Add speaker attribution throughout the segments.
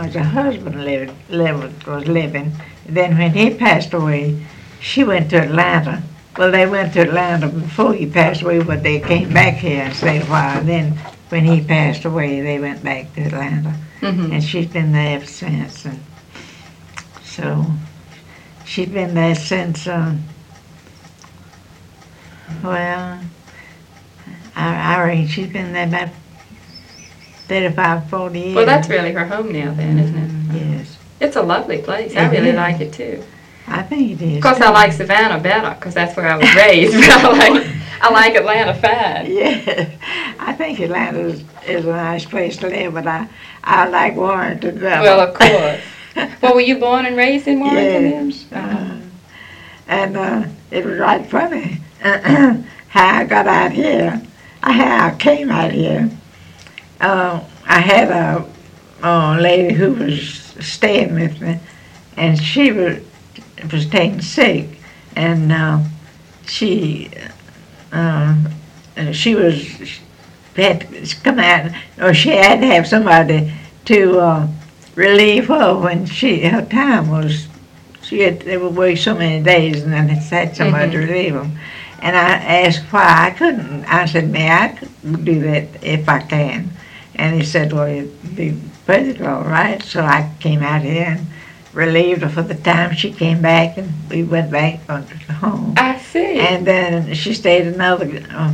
Speaker 1: long as her husband was living. Then when he passed away, she went to Atlanta. Well, they went to Atlanta before he passed away, but they came back here and stayed a while. Then when he passed away, they went back to Atlanta. And she's been there ever since. And so she's been there since, well, I reckon she's been there about 35, 40 years.
Speaker 2: Well, that's really her home now then, isn't it?
Speaker 1: Yes.
Speaker 2: It's a lovely place. I really like it too.
Speaker 1: I think it is.
Speaker 2: Of course, I like Savannah better because that's where I was raised. But I like Atlanta fine.
Speaker 1: Yeah, I think Atlanta is a nice place to live, but I like Warrenton better.
Speaker 2: Well, of course. Well, were you born and raised in Warrenton?
Speaker 1: Yes. And it was right funny how I got out here. How I came out here. I had a lady who was staying with me, and she was taken sick, and she had to come out, or she had to have somebody to relieve her when her time was. They would work so many days, and then it's had somebody to relieve them. And I asked why I couldn't. I said, "May I do that if I can?" And he said, "Well, it'd be perfectly all right." So I came out here and relieved her for the time she came back, and we went back home.
Speaker 2: I see.
Speaker 1: And then she stayed another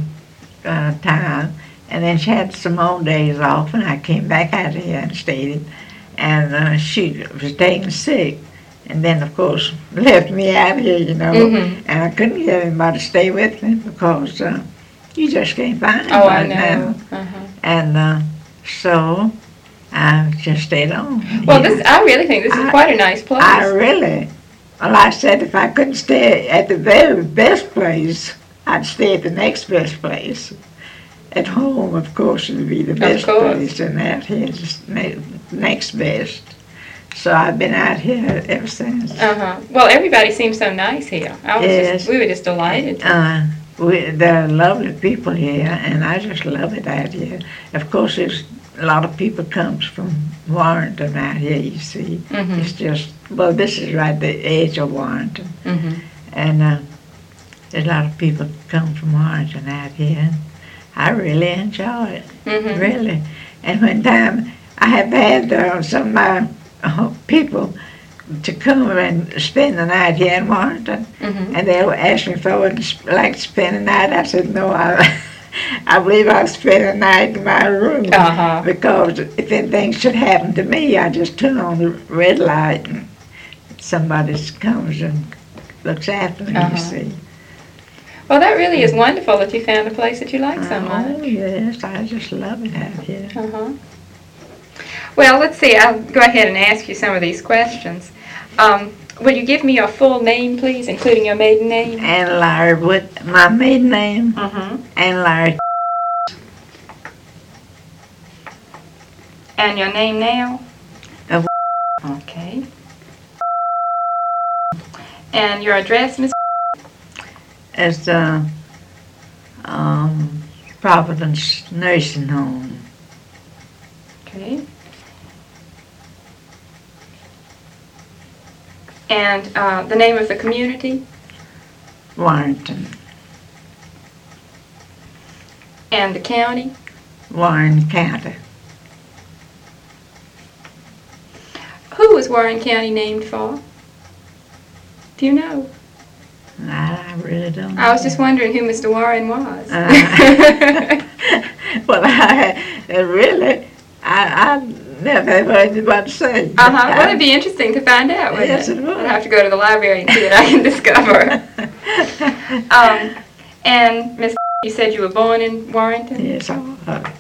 Speaker 1: time, and then she had some more days off, and I came back out here and stayed. And she was taken sick, and then of course left me out here, and I couldn't get anybody to stay with me because you just can't find anybody
Speaker 2: I know.
Speaker 1: now. And so I just stayed on.
Speaker 2: Well, I really think this is quite a nice place.
Speaker 1: Well, I said if I couldn't stay at the very best place, I'd stay at the next best place. At home, of course, would be the best place, and out here is next best. So I've been out here ever since.
Speaker 2: Well, everybody seems so nice here. We were just delighted.
Speaker 1: There are lovely people here, and I just love it out here. Of course, there's a lot of people comes from Warrenton out here, you see. It's just, well, this is right at the edge of Warrenton. And there's a lot of people come from Warrenton out here. I really enjoy it, really. And one time, I have had some of my people to come and spend the night here in Warrenton. And they asked me if I would like to spend the night. I said, no, I believe I'll spend the night in my room because if anything should happen to me, I just turn on the red light and somebody comes and looks after me, you see.
Speaker 2: Well, that really is wonderful that you found a place that you like so much.
Speaker 1: Oh, yes, I just love it out here.
Speaker 2: Well, let's see. I'll go ahead and ask you some of these questions. Will you give me your full name, please, including your maiden name?
Speaker 1: Ann Larry, my maiden name, Ann Larry.
Speaker 2: And your name now?
Speaker 1: Of
Speaker 2: Okay. And your address, Miss?
Speaker 1: It's Providence Nursing Home.
Speaker 2: Okay. And the name of the community?
Speaker 1: Warrenton.
Speaker 2: And the county?
Speaker 1: Warren County.
Speaker 2: Who was Warren County named for? Do you know?
Speaker 1: I really don't know.
Speaker 2: I was just wondering who Mr. Warren was.
Speaker 1: Well, I never heard anybody say.
Speaker 2: Well, it'd be interesting to find out, wouldn't
Speaker 1: Yes,
Speaker 2: it?
Speaker 1: it would.
Speaker 2: I'd have to go to the library and see what I can discover. And Miss, you said you were born in Warrenton?
Speaker 1: Yes, I was.